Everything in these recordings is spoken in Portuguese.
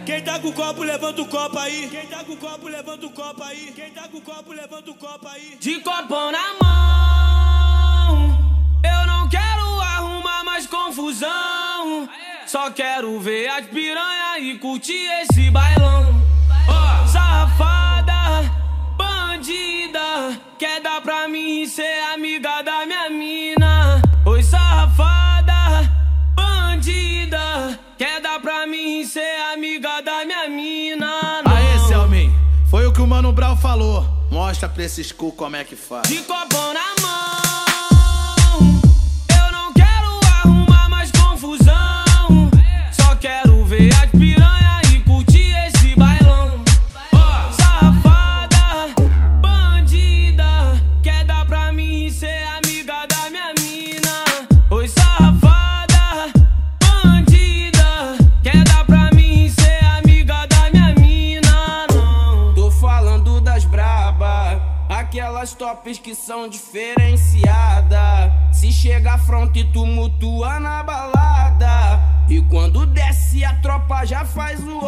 Quem tá com o copo, levanta o copo aí. Quem tá com o copo, levanta o copo aí. Quem tá com o copo, levanta o copo aí. De copão na mão, eu não quero arrumar mais confusão. Só quero ver as piranha e curtir esse bailão. Ó, safada, bandida, quer dar pra mim ser amiga da minha mina. Oi, safada, bandida, quer dar pra mim ser amiga da minha mina. Não. Aê, Selmin, foi o que o Mano Brown falou. Mostra pra esses cu como é que faz. De copão na mão, eu não quero arrumar mais confusão. Só quero ver as piranha e curtir esse bailão. Ó, safada, bandida, quer dar pra mim ser amiga da minha mina. Oi, safada, bandida, quer dar pra mim ser amiga da minha mina. Não. Tô falando das braba, aquelas tops que são diferenciadas. Se chega afronta e tumultua na balada, e quando desce a tropa já faz o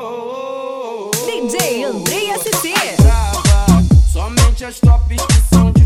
DJ Andrei SC. Somente as tops que são